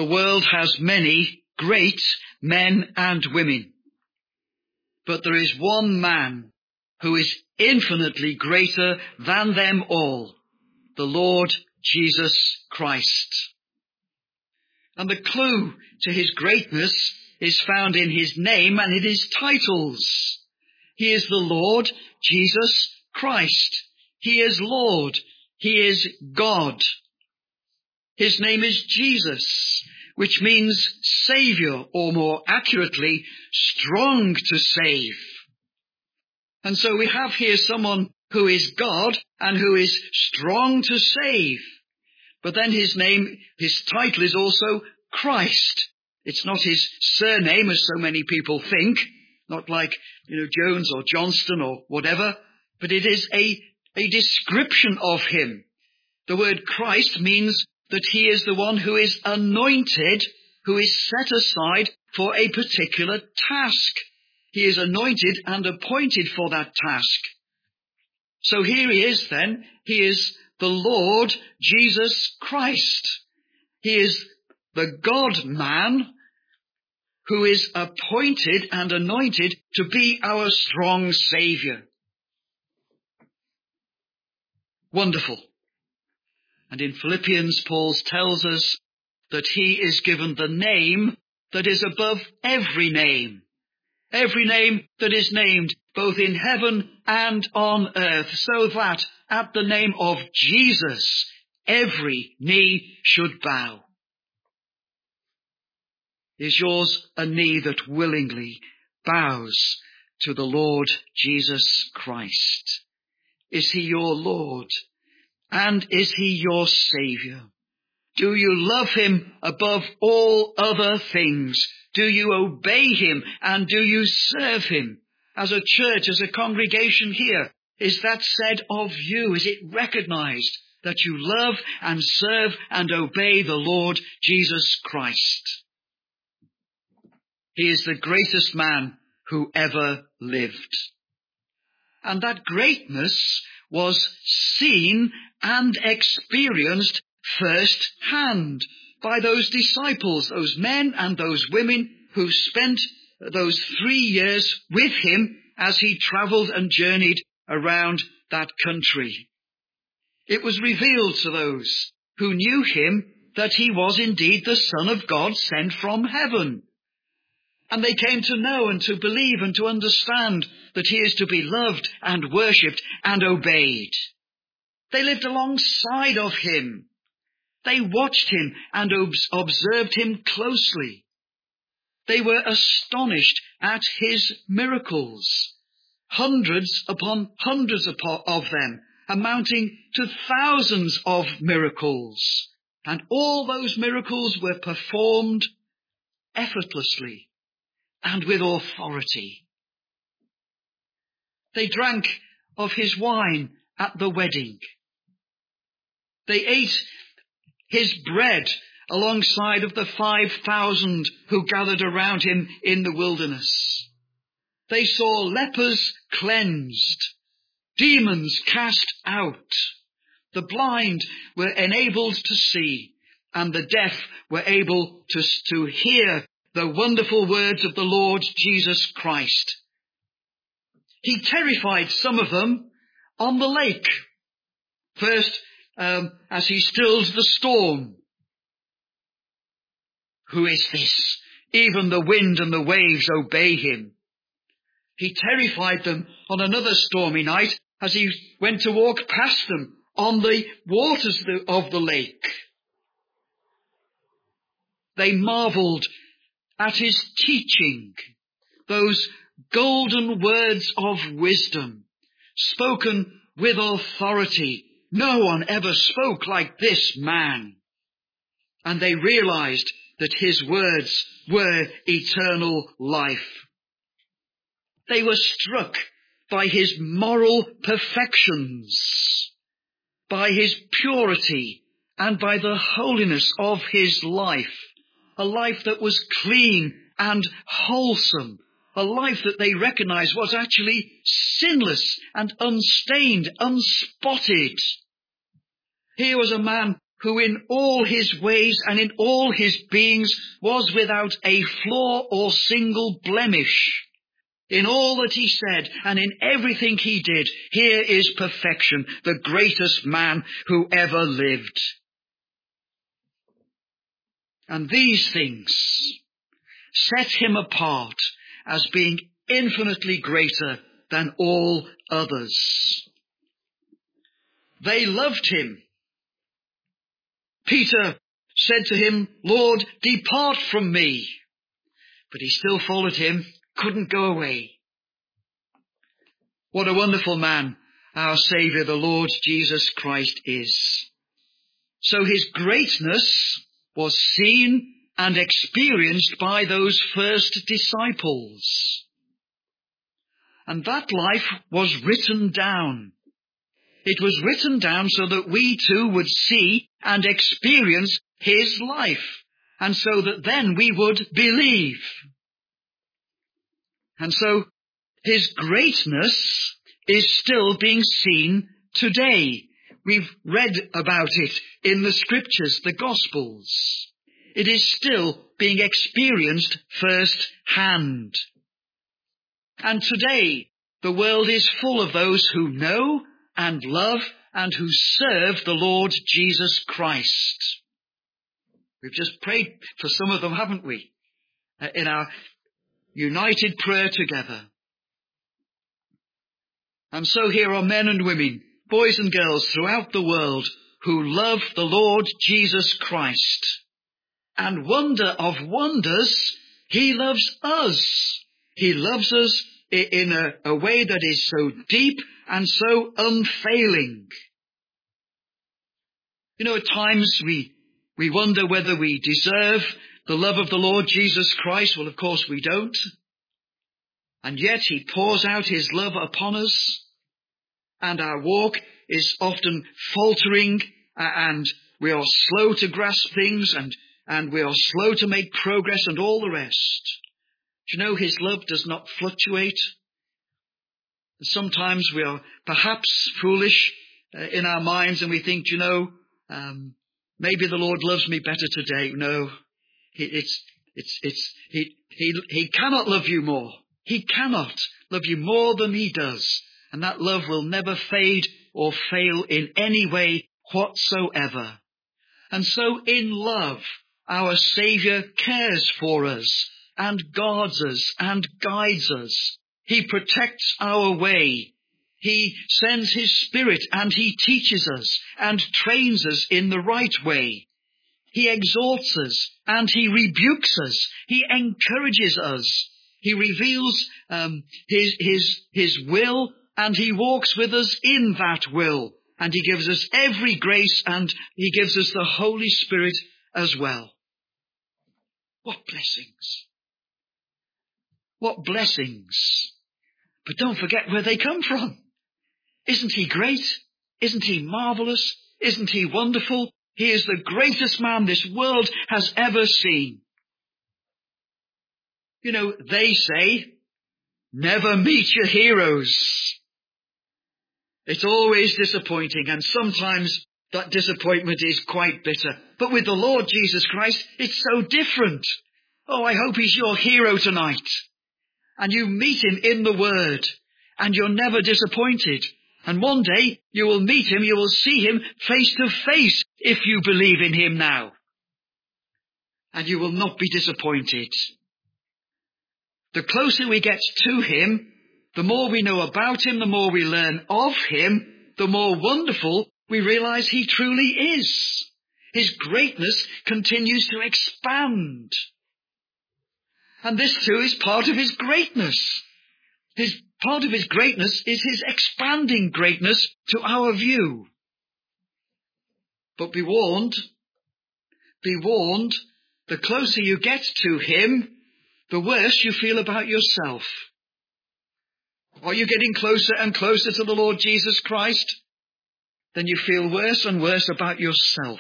The world has many great men and women, but there is one man who is infinitely greater than them all, the Lord Jesus Christ. And the clue to his greatness is found in his name and in his titles. He is the Lord Jesus Christ. He is Lord. He is God. His name is Jesus, which means Saviour, or more accurately, strong to save. And so we have here someone who is God and who is strong to save. But then his title is also Christ. It's not his surname, as so many people think, not like, Jones or Johnston or whatever, but it is a description of him. The word Christ means that he is the one who is anointed, who is set aside for a particular task. He is anointed and appointed for that task. So here he is then. He is the Lord Jesus Christ. He is the God-man who is appointed and anointed to be our strong Saviour. Wonderful. And in Philippians, Paul tells us that he is given the name that is above every name that is named both in heaven and on earth, so that at the name of Jesus every knee should bow. Is yours a knee that willingly bows to the Lord Jesus Christ? Is he your Lord? And is he your Saviour? Do you love him above all other things? Do you obey him and do you serve him? As a church, as a congregation here, is that said of you? Is it recognized that you love and serve and obey the Lord Jesus Christ? He is the greatest man who ever lived. And that greatness was seen and experienced first-hand by those disciples, those men and those women who spent those 3 years with him as he travelled and journeyed around that country. It was revealed to those who knew him that he was indeed the Son of God sent from heaven. And they came to know and to believe and to understand that he is to be loved and worshipped and obeyed. They lived alongside of him. They watched him and observed him closely. They were astonished at his miracles, hundreds upon hundreds of them, amounting to thousands of miracles. And all those miracles were performed effortlessly and with authority. They drank of his wine at the wedding. They ate his bread alongside of the 5,000 who gathered around him in the wilderness. They saw lepers cleansed, demons cast out. The blind were enabled to see, and the deaf were able to hear the wonderful words of the Lord Jesus Christ. He terrified some of them on the lake. First, as he stills the storm. Who is this? Even the wind and the waves obey him. He terrified them on another stormy night as he went to walk past them on the waters of the lake. They marvelled at his teaching, those golden words of wisdom, spoken with authority. No one ever spoke like this man. And they realized that his words were eternal life. They were struck by his moral perfections, by his purity, and by the holiness of his life. A life that was clean and wholesome. A life that they recognized was actually sinless and unstained, unspotted. Here was a man who in all his ways and in all his beings was without a flaw or single blemish. In all that he said and in everything he did, here is perfection, the greatest man who ever lived. And these things set him apart as being infinitely greater than all others. They loved him. Peter said to him, "Lord, depart from me." But he still followed him, couldn't go away. What a wonderful man our Saviour, the Lord Jesus Christ, is. So his greatness was seen and experienced by those first disciples. And that life was written down. It was written down so that we too would see and experience his life, and so that then we would believe. And so his greatness is still being seen today. We've read about it in the scriptures, the Gospels. It is still being experienced firsthand. And today, the world is full of those who know and love and who serve the Lord Jesus Christ. We've just prayed for some of them, haven't we? In our united prayer together. And so here are men and women, boys and girls throughout the world who love the Lord Jesus Christ. And wonder of wonders, he loves us. He loves us in a way that is so deep and so unfailing. You know, at times we wonder whether we deserve the love of the Lord Jesus Christ. Well, of course we don't. And yet he pours out his love upon us, and our walk is often faltering, and we are slow to grasp things, and we are slow to make progress, and all the rest. Do you know, his love does not fluctuate? Sometimes we are perhaps foolish in our minds, and we think, you know, maybe the Lord loves me better today. No, he cannot love you more. He cannot love you more than he does. And that love will never fade or fail in any way whatsoever. And so in love, our Saviour cares for us and guards us and guides us. He protects our way. He sends his Spirit and he teaches us and trains us in the right way. He exhorts us and he rebukes us. He encourages us. He reveals his will, and he walks with us in that will. And he gives us every grace, and he gives us the Holy Spirit as well. What blessings! What blessings! But don't forget where they come from. Isn't he great? Isn't he marvelous? Isn't he wonderful? He is the greatest man this world has ever seen. You know, they say, never meet your heroes. It's always disappointing, and sometimes that disappointment is quite bitter. But with the Lord Jesus Christ, it's so different. Oh, I hope he's your hero tonight. And you meet him in the Word, and you're never disappointed. And one day you will meet him, you will see him face to face if you believe in him now. And you will not be disappointed. The closer we get to him, the more we know about him, the more we learn of him, the more wonderful we realize he truly is. His greatness continues to expand. And this too is part of his greatness. Part of his greatness is his expanding greatness to our view. But be warned, the closer you get to him, the worse you feel about yourself. Are you getting closer and closer to the Lord Jesus Christ? Then you feel worse and worse about yourself.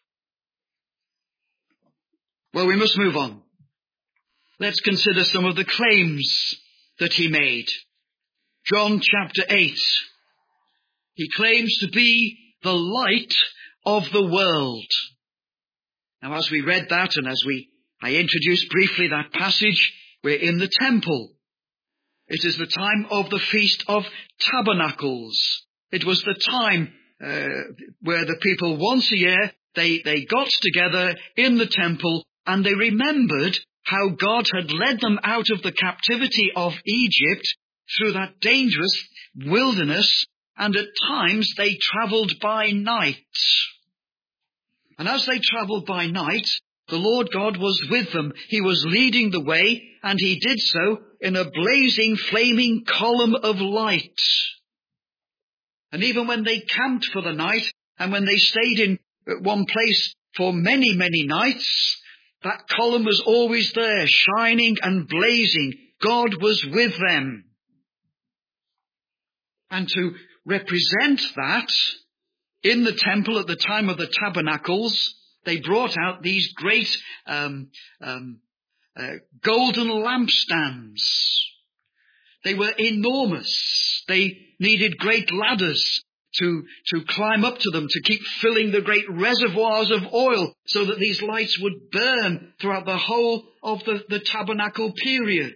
Well, we must move on. Let's consider some of the claims that he made. John chapter 8. He claims to be the light of the world. Now, as we read that and I introduced briefly that passage, we're in the temple. It is the time of the Feast of Tabernacles. It was the time where the people once a year, they got together in the temple and they remembered how God had led them out of the captivity of Egypt through that dangerous wilderness, and at times they travelled by night. And as they travelled by night, the Lord God was with them. He was leading the way, and he did so in a blazing, flaming column of light. And even when they camped for the night, and when they stayed in one place for many, many nights, that column was always there, shining and blazing. God was with them. And to represent that, in the temple at the time of the tabernacles, they brought out these great golden lampstands. They were enormous. They needed great ladders to climb up to them, to keep filling the great reservoirs of oil so that these lights would burn throughout the whole of the tabernacle period.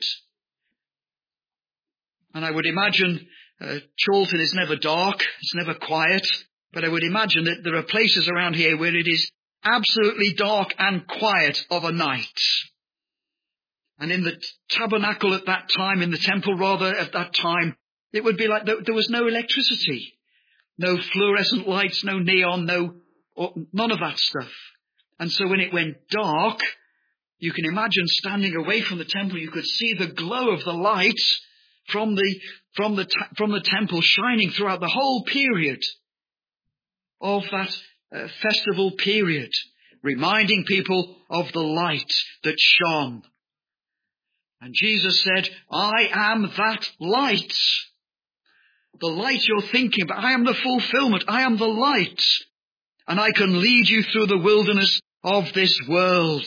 And I would imagine Chorlton is never dark, it's never quiet, but I would imagine that there are places around here where it is absolutely dark and quiet of a night. And in the tabernacle at that time, in the temple rather at that time, it would be like there was no electricity, no fluorescent lights, no neon, none of that stuff. And so when it went dark, you can imagine standing away from the temple, you could see the glow of the light from the temple shining throughout the whole period of that festival period, reminding people of the light that shone. And Jesus said, I am that light. The light you're thinking about, I am the fulfillment, I am the light. And I can lead you through the wilderness of this world.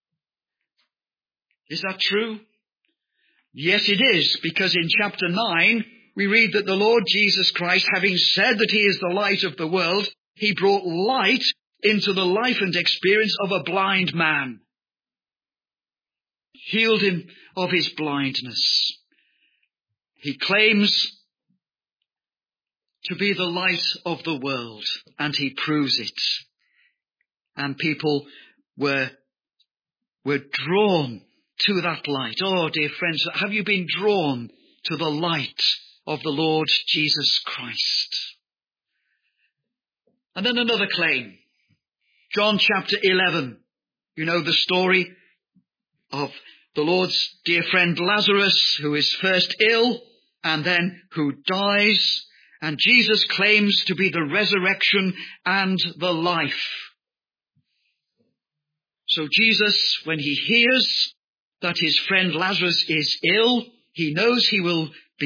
Is that true? Yes, it is, because in chapter 9, we read that the Lord Jesus Christ, having said that he is the light of the world, he brought light into the life and experience of a blind man. Healed him of his blindness. He claims to be the light of the world, and he proves it. And people were drawn to that light. Oh, dear friends, have you been drawn to the light of the Lord Jesus Christ? And then another claim. John chapter 11. You know the story of the Lord's dear friend Lazarus, who is first ill and then who dies. And Jesus claims to be the resurrection and the life. So Jesus, when he hears that his friend Lazarus is ill, he knows he will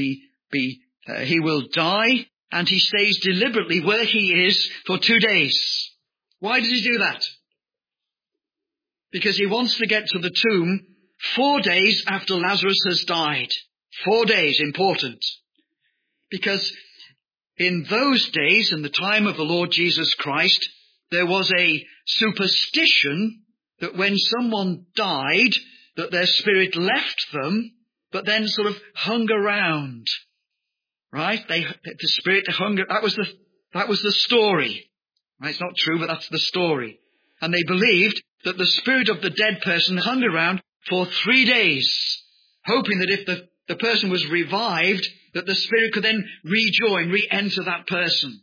die, and he stays deliberately where he is for 2 days. Why does he do that? Because he wants to get to the tomb 4 days after Lazarus has died. 4 days, important. Because in those days, in the time of the Lord Jesus Christ, there was a superstition that when someone died, that their spirit left them, but then sort of hung around. Right? The spirit hung, that was the story. Right? It's not true, but that's the story. And they believed that the spirit of the dead person hung around for 3 days, hoping that if the person was revived, that the spirit could then re-enter that person.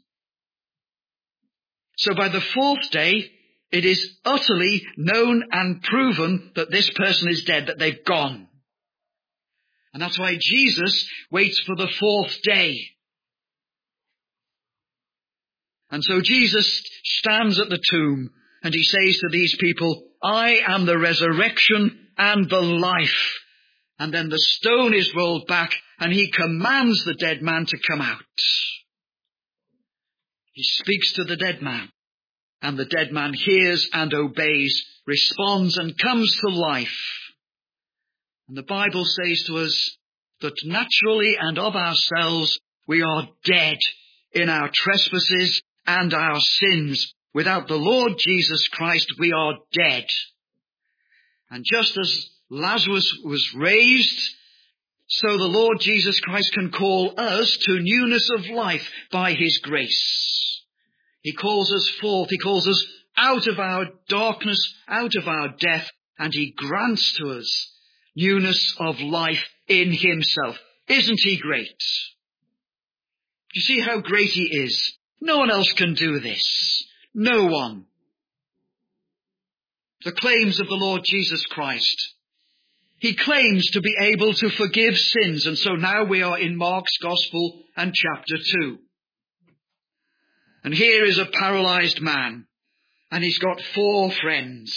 So by the 4th day, it is utterly known and proven that this person is dead, that they've gone. And that's why Jesus waits for the 4th day. And so Jesus stands at the tomb and he says to these people, I am the resurrection and the life. And then the stone is rolled back and he commands the dead man to come out. He speaks to the dead man. And the dead man hears and obeys, responds and comes to life. And the Bible says to us that naturally and of ourselves we are dead in our trespasses and our sins. Without the Lord Jesus Christ, we are dead. And just as Lazarus was raised, so the Lord Jesus Christ can call us to newness of life by his grace. He calls us forth. He calls us out of our darkness, out of our death, and he grants to us newness of life in himself. Isn't he great? You see how great he is? No one else can do this. No one. The claims of the Lord Jesus Christ. He claims to be able to forgive sins, and so now we are in Mark's Gospel and chapter 2. And here is a paralyzed man, and he's got 4 friends.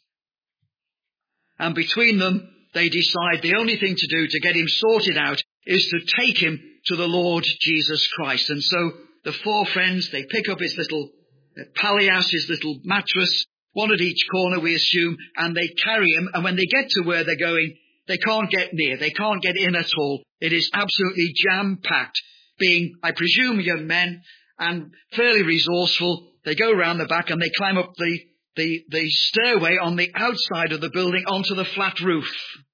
And between them, they decide the only thing to do to get him sorted out is to take him to the Lord Jesus Christ. And so the 4 friends, they pick up his little palliasse, his little mattress, one at each corner, we assume, and they carry him. And when they get to where they're going, they can't get near. They can't get in at all. It is absolutely jam-packed. Being, I presume, young men and fairly resourceful, they go round the back and they climb up the stairway on the outside of the building onto the flat roof.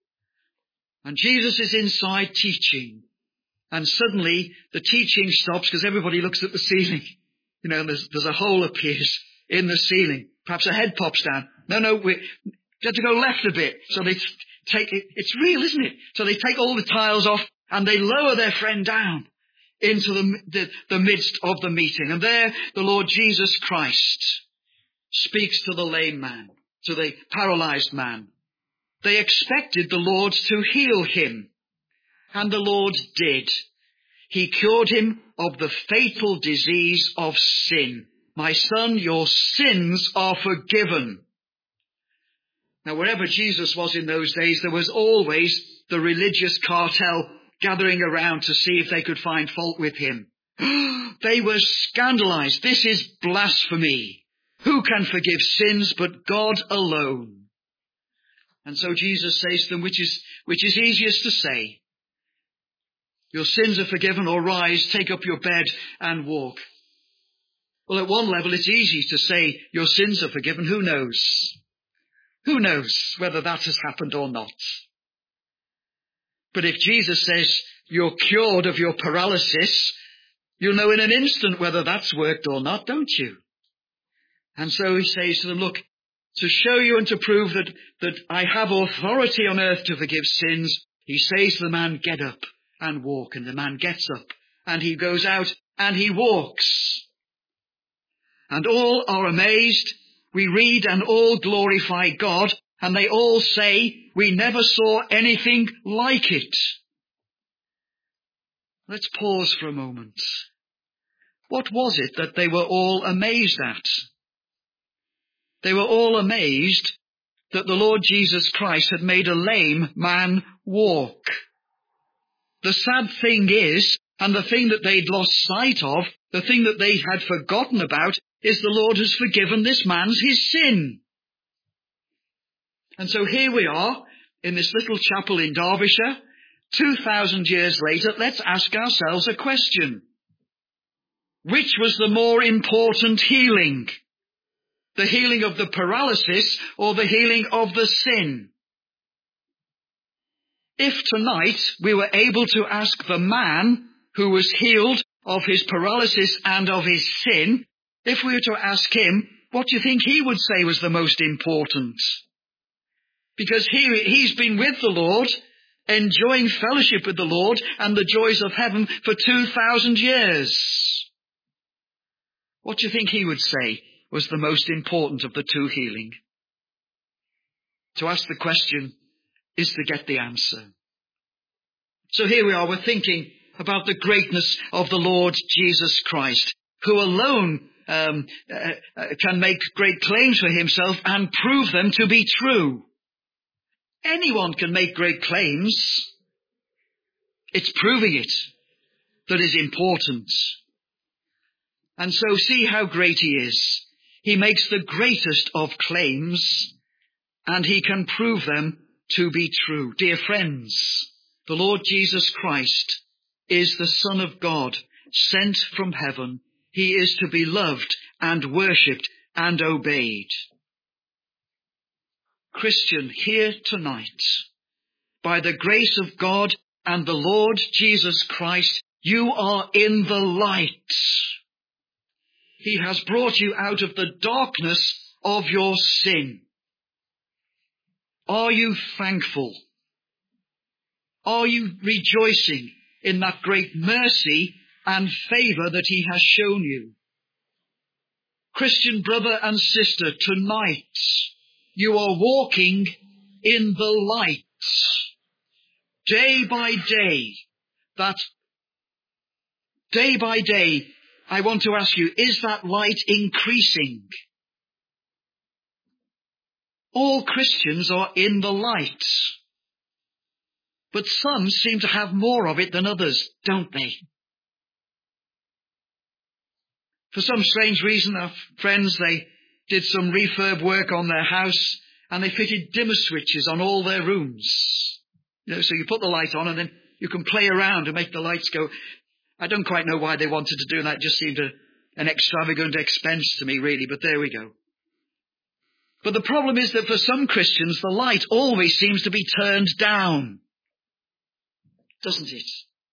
And Jesus is inside teaching. And suddenly the teaching stops because everybody looks at the ceiling. You know, there's a hole appears in the ceiling. Perhaps a head pops down. No, we have to go left a bit. So they take it. It's real, isn't it? So they take all the tiles off and they lower their friend down into the midst of the meeting. And there the Lord Jesus Christ speaks to the lame man, to the paralyzed man. They expected the Lord to heal him. And the Lord did. He cured him of the fatal disease of sin. My son, your sins are forgiven. Now, wherever Jesus was in those days, there was always the religious cartel gathering around to see if they could find fault with him. They were scandalized. This is blasphemy. Who can forgive sins but God alone? And so Jesus says to them, which is easiest to say, your sins are forgiven, or rise, take up your bed and walk. Well, at one level, it's easy to say your sins are forgiven. Who knows? Who knows whether that has happened or not? But if Jesus says you're cured of your paralysis, you'll know in an instant whether that's worked or not, don't you? And so he says to them, look, to show you and to prove that I have authority on earth to forgive sins, he says to the man, get up and walk. And the man gets up and he goes out and he walks. And all are amazed. We read and all glorify God, and they all say, we never saw anything like it. Let's pause for a moment. What was it that they were all amazed at? They were all amazed that the Lord Jesus Christ had made a lame man walk. The sad thing is, and the thing that they'd lost sight of, the thing that they had forgotten about, is the Lord has forgiven this man's his sin. And so here we are in this little chapel in Derbyshire, 2,000 years later. Let's ask ourselves a question. Which was the more important healing? The healing of the paralysis or the healing of the sin? If tonight we were able to ask the man who was healed of his paralysis and of his sin, if we were to ask him, what do you think he would say was the most important? Because he's been with the Lord, enjoying fellowship with the Lord and the joys of heaven for 2,000 years. What do you think he would say was the most important of the two healing? To ask the question is to get the answer. So here we are, we're thinking about the greatness of the Lord Jesus Christ, who alone can make great claims for himself and prove them to be true. Anyone can make great claims. It's proving it that is important. And so see how great he is. He makes the greatest of claims, and he can prove them to be true. Dear friends, the Lord Jesus Christ is the Son of God, sent from heaven. He is to be loved and worshipped and obeyed. Christian, here tonight, by the grace of God and the Lord Jesus Christ, you are in the light. He has brought you out of the darkness of your sin. Are you thankful? Are you rejoicing in that great mercy and favour that he has shown you? Christian brother and sister, tonight you are walking in the light. Day by day, I want to ask you, is that light increasing? All Christians are in the light, but some seem to have more of it than others, don't they? For some strange reason, our friends, they did some refurb work on their house and they fitted dimmer switches on all their rooms. So you put the light on and then you can play around and make the lights go. I don't quite know why they wanted to do that. It just seemed an extravagant expense to me, really, but there we go. But the problem is that for some Christians, the light always seems to be turned down, doesn't it?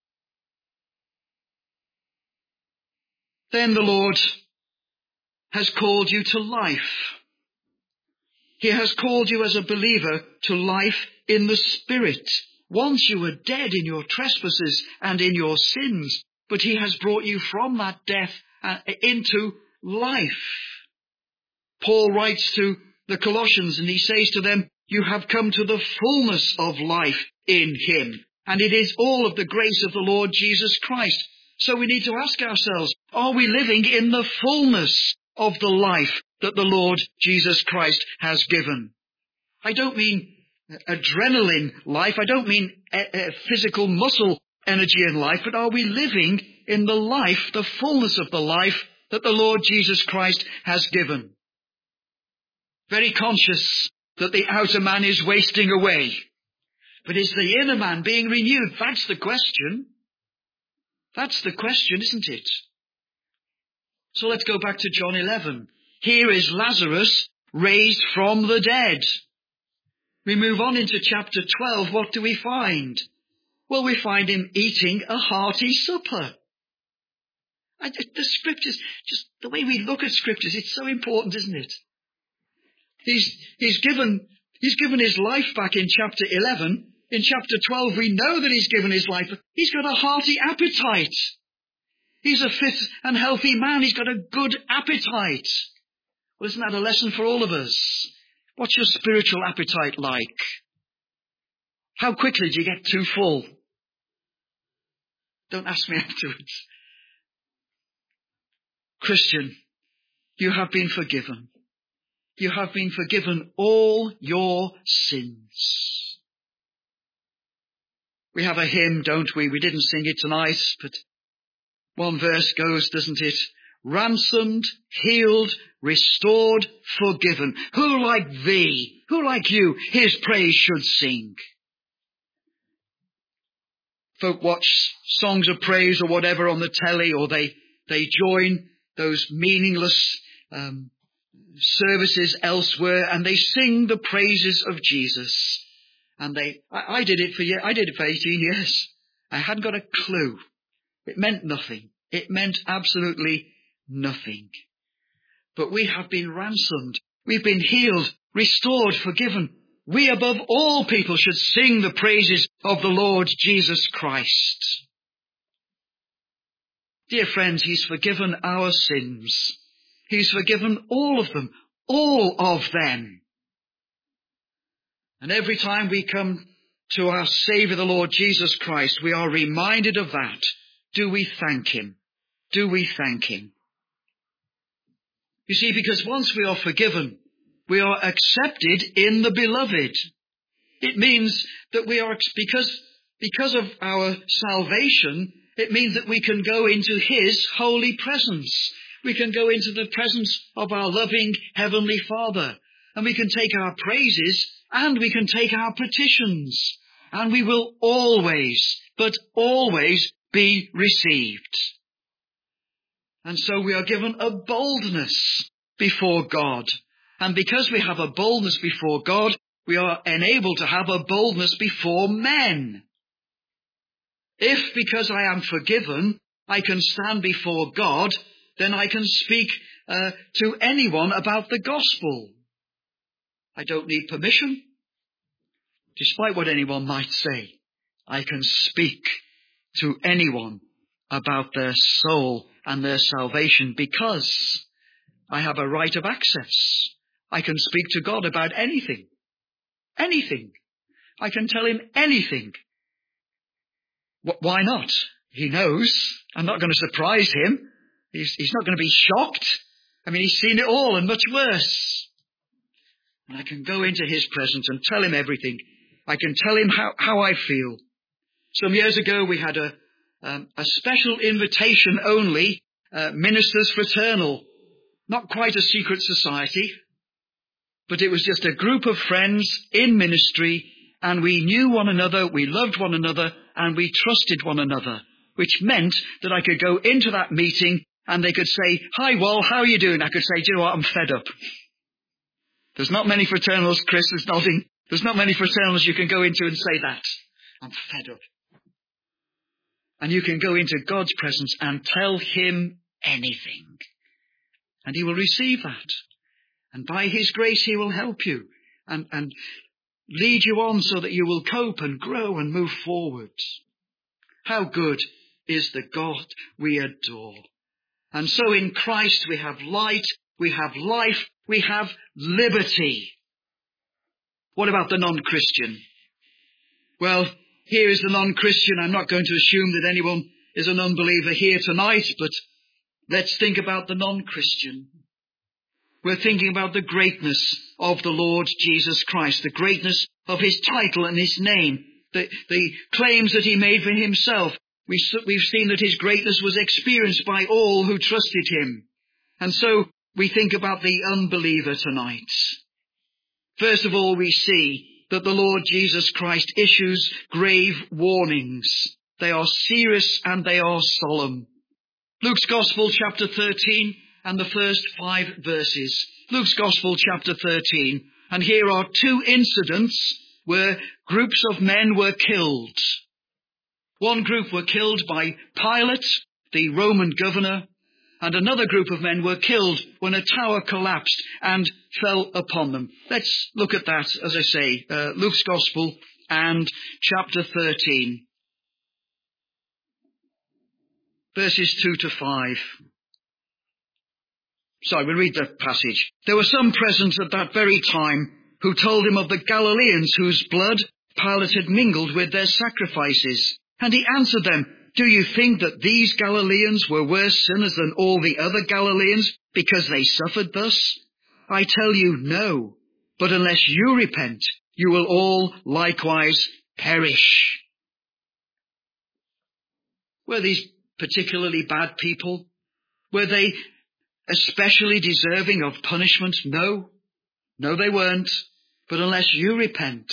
Then the Lord has called you to life. He has called you as a believer to life in the Spirit. Once you were dead in your trespasses and in your sins, but he has brought you from that death into life. Paul writes to the Colossians and he says to them, you have come to the fullness of life in him. And it is all of the grace of the Lord Jesus Christ. So we need to ask ourselves, are we living in the fullness of the life that the Lord Jesus Christ has given? I don't mean adrenaline life. I don't mean physical muscle energy in life, but are we living in the life, the fullness of the life that the Lord Jesus Christ has given? Very conscious that the outer man is wasting away. But is the inner man being renewed? That's the question. That's the question, isn't it? So let's go back to John 11. Here is Lazarus raised from the dead. We move on into chapter 12. What do we find? Well, we find him eating a hearty supper. The scriptures, just the way we look at scriptures, it's so important, isn't it? He's given his life back in chapter 11. In chapter 12, we know that he's given his life. He's got a hearty appetite. He's a fit and healthy man. He's got a good appetite. Well, isn't that a lesson for all of us? What's your spiritual appetite like? How quickly do you get too full? Don't ask me afterwards. Christian, you have been forgiven. You have been forgiven all your sins. We have a hymn, don't we? We didn't sing it tonight, but one verse goes, doesn't it? Ransomed, healed, restored, forgiven. Who like thee, who like you, his praise should sing? Folk watch songs of praise or whatever on the telly, or they join those meaningless services elsewhere, and they sing the praises of Jesus. And I did it for 18 years. I hadn't got a clue. It meant nothing. It meant absolutely nothing. But we have been ransomed. We've been healed, restored, forgiven. We above all people should sing the praises of the Lord Jesus Christ. Dear friends, he's forgiven our sins. He's forgiven all of them. All of them. And every time we come to our Saviour, the Lord Jesus Christ, we are reminded of that. Do we thank him? Do we thank him? You see, because once we are forgiven, we are accepted in the beloved. It means that we are, because of our salvation, it means that we can go into his holy presence. We can go into the presence of our loving Heavenly Father. And we can take our praises and we can take our petitions. And we will always, but always be received. And so we are given a boldness before God. And because we have a boldness before God, we are enabled to have a boldness before men. If, because I am forgiven, I can stand before God, then I can speak to anyone about the gospel. I don't need permission. Despite what anyone might say, I can speak to anyone about their soul and their salvation because I have a right of access. I can speak to God about anything. Anything. I can tell him anything. Why not? He knows. I'm not going to surprise him. He's not going to be shocked. I mean, he's seen it all and much worse. And I can go into his presence and tell him everything. I can tell him how I feel. Some years ago, we had a special invitation only, ministers fraternal. Not quite a secret society, but it was just a group of friends in ministry, and we knew one another, we loved one another, and we trusted one another, which meant that I could go into that meeting and they could say, "Hi, Wal, how are you doing?" I could say, "Do you know what? I'm fed up." There's not many fraternals, Chris is nodding. There's not many fraternals you can go into and say that. I'm fed up. And you can go into God's presence and tell him anything. And he will receive that. And by his grace, he will help you and lead you on so that you will cope and grow and move forward. How good is the God we adore. And so in Christ we have light, we have life, we have liberty. What about the non-Christian? Well, here is the non-Christian. I'm not going to assume that anyone is an unbeliever here tonight, but let's think about the non-Christian. We're thinking about the greatness of the Lord Jesus Christ, the greatness of his title and his name, the claims that he made for himself. We've seen that his greatness was experienced by all who trusted him. And so we think about the unbeliever tonight. First of all, we see that the Lord Jesus Christ issues grave warnings. They are serious and they are solemn. Luke's Gospel, chapter 13, and the first 5 verses. Luke's Gospel, chapter 13. And here are 2 incidents where groups of men were killed. One group were killed by Pilate, the Roman governor, and another group of men were killed when a tower collapsed and fell upon them. Let's look at that, as I say, Luke's Gospel and chapter 13, verses 2 to 5. Sorry, we'll read the passage. There were some present at that very time who told him of the Galileans whose blood Pilate had mingled with their sacrifices. And he answered them, "Do you think that these Galileans were worse sinners than all the other Galileans because they suffered thus? I tell you, no. But unless you repent, you will all likewise perish." Were these particularly bad people? Were they especially deserving of punishment? No. No, they weren't. But unless you repent,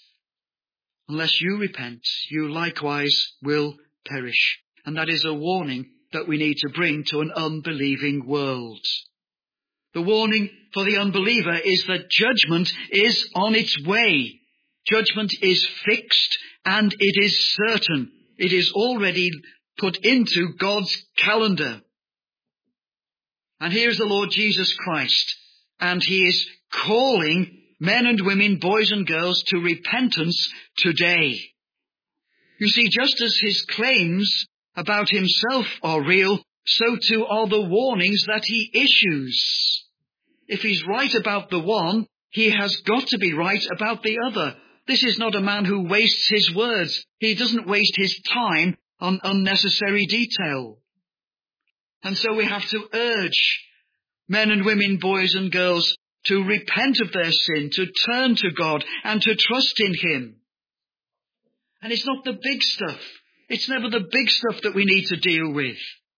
you likewise will perish. And that is a warning that we need to bring to an unbelieving world. The warning for the unbeliever is that judgment is on its way. Judgment is fixed and it is certain. It is already put into God's calendar. And here's the Lord Jesus Christ, and he is calling men and women, boys and girls, to repentance today. You see, just as his claims about himself are real, so too are the warnings that he issues. If he's right about the one, he has got to be right about the other. This is not a man who wastes his words. He doesn't waste his time on unnecessary detail. And so we have to urge men and women, boys and girls, to repent of their sin, to turn to God and to trust in him. And it's not the big stuff. It's never the big stuff that we need to deal with.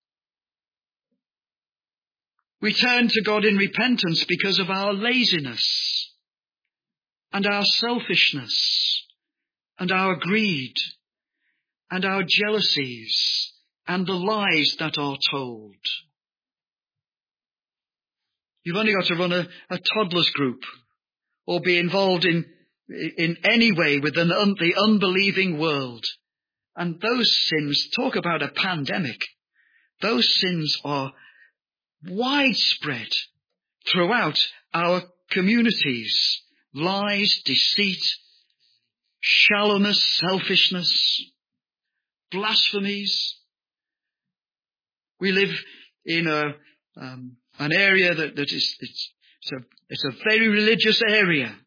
We turn to God in repentance because of our laziness and our selfishness and our greed and our jealousies and the lies that are told. You've only got to run a toddler's group or be involved in any way with the unbelieving world. And those sins, talk about a pandemic, those sins are widespread throughout our communities. Lies, deceit, shallowness, selfishness, blasphemies. We live in an area that is it's a very religious area,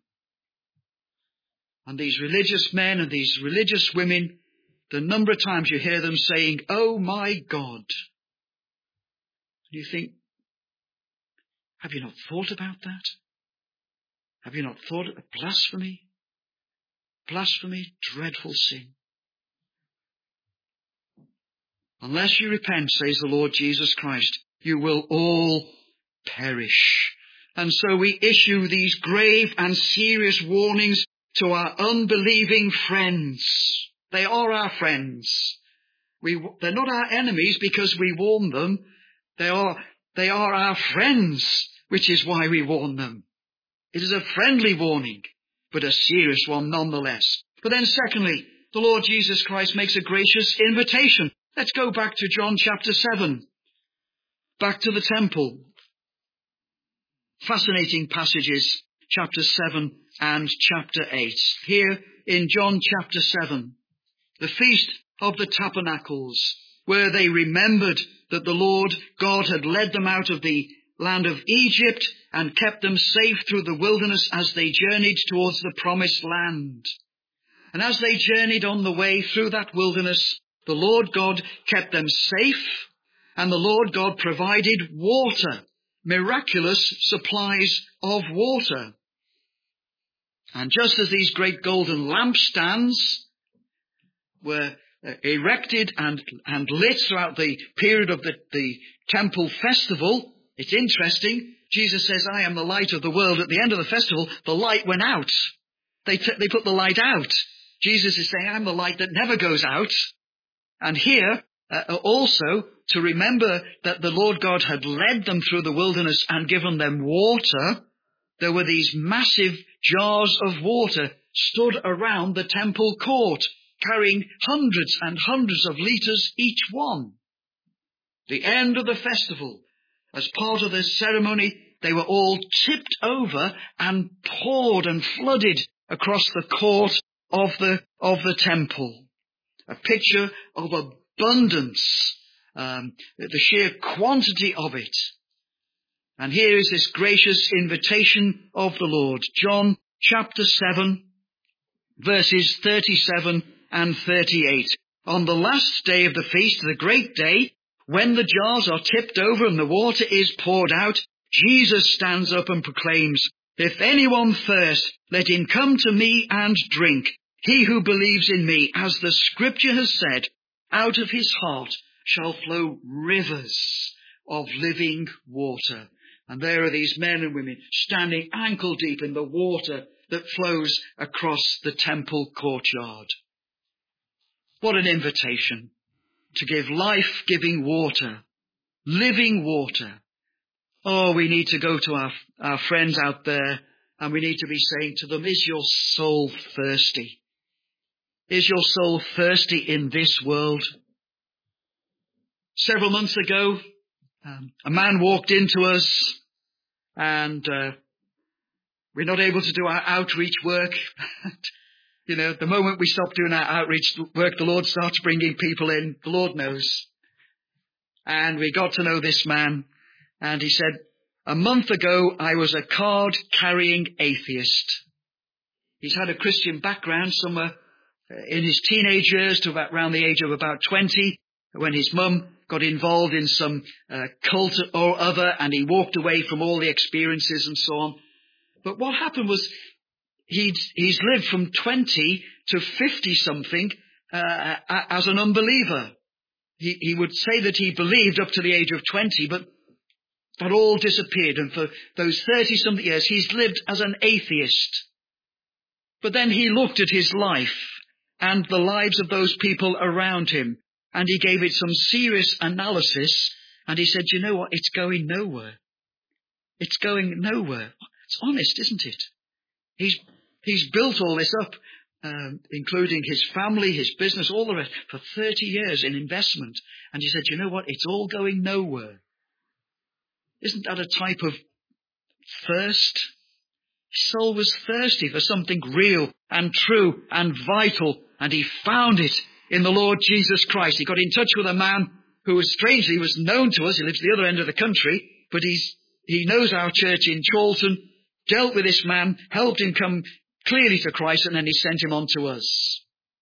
and these religious men and these religious women, the number of times you hear them saying, "Oh my God," and you think, have you not thought about that? Have you not thought of blasphemy? Blasphemy, dreadful sin. Unless you repent, says the Lord Jesus Christ, you will all perish. And so we issue these grave and serious warnings to our unbelieving friends. They are our friends. They're not our enemies because we warn them. They are our friends, which is why we warn them. It is a friendly warning, but a serious one nonetheless. But then secondly, the Lord Jesus Christ makes a gracious invitation. Let's go back to John chapter 7. Back to the temple. Fascinating passages, chapter 7 and chapter 8. Here in John chapter 7, the Feast of the Tabernacles, where they remembered that the Lord God had led them out of the land of Egypt and kept them safe through the wilderness as they journeyed towards the promised land. And as they journeyed on the way through that wilderness, the Lord God kept them safe, and the Lord God provided water, miraculous supplies of water. And just as these great golden lampstands were erected and lit throughout the period of the temple festival, it's interesting, Jesus says, "I am the light of the world." At the end of the festival, the light went out. They put the light out. Jesus is saying, "I'm the light that never goes out." And here, also, to remember that the Lord God had led them through the wilderness and given them water, there were these massive jars of water stood around the temple court, carrying hundreds and hundreds of litres each one. The end of the festival, as part of the ceremony, they were all tipped over and poured and flooded across the court of the temple. A picture of abundance, the sheer quantity of it. And here is this gracious invitation of the Lord. John chapter 7, verses 37 and 38. On the last day of the feast, the great day, when the jars are tipped over and the water is poured out, Jesus stands up and proclaims, "If anyone thirst, let him come to me and drink. He who believes in me, as the scripture has said, out of his heart shall flow rivers of living water." And there are these men and women standing ankle deep in the water that flows across the temple courtyard. What an invitation to give life-giving water, living water. Oh, we need to go to our friends out there, and we need to be saying to them, "Is your soul thirsty? Is your soul thirsty in this world?" Several months ago, a man walked into us, and we're not able to do our outreach work. The moment we stop doing our outreach work, the Lord starts bringing people in. The Lord knows. And we got to know this man, and he said, "A month ago, I was a card-carrying atheist." He's had a Christian background somewhere in his teenage years to around the age of about 20, when his mum got involved in some cult or other, and he walked away from all the experiences and so on. But what happened was he's lived from 20 to 50-something as an unbeliever. He would say that he believed up to the age of 20, but that all disappeared. And for those 30-something years, he's lived as an atheist. But then he looked at his life and the lives of those people around him, and he gave it some serious analysis, and he said, "You know what? It's going nowhere. It's going nowhere. It's honest, isn't it? He's built all this up, including his family, his business, all the rest, for 30 years in investment. And he said, you know what? It's all going nowhere. Isn't that a type of thirst? His soul was thirsty for something real and true and vital, and he found it in the Lord Jesus Christ. He got in touch with a man who was strangely was known to us. He lives at the other end of the country, but he knows our church in Chorlton, dealt with this man, helped him come clearly to Christ, and then he sent him on to us.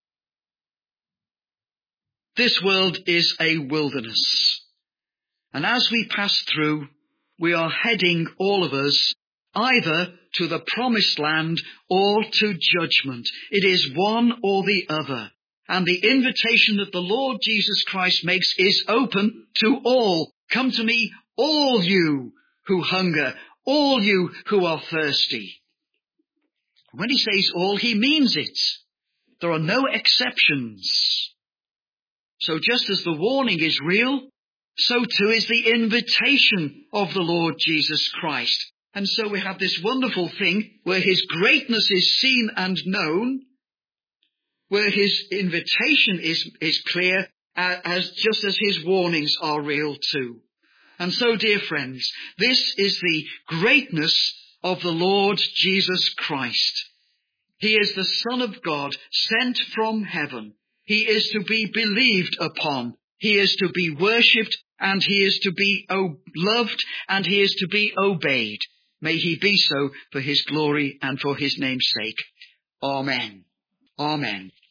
This world is a wilderness. And as we pass through, we are heading, all of us, either to the promised land or to judgment. It is one or the other. And the invitation that the Lord Jesus Christ makes is open to all. Come to me, all you who hunger, all you who are thirsty. When he says all, he means it. There are no exceptions. So just as the warning is real, so too is the invitation of the Lord Jesus Christ. And so we have this wonderful thing where his greatness is seen and known, where his invitation is clear, just as his warnings are real too. And so, dear friends, this is the greatness of the Lord Jesus Christ. He is the Son of God, sent from heaven. He is to be believed upon. He is to be worshipped, and he is to be loved, and he is to be obeyed. May he be so for his glory and for his name's sake. Amen. Amen.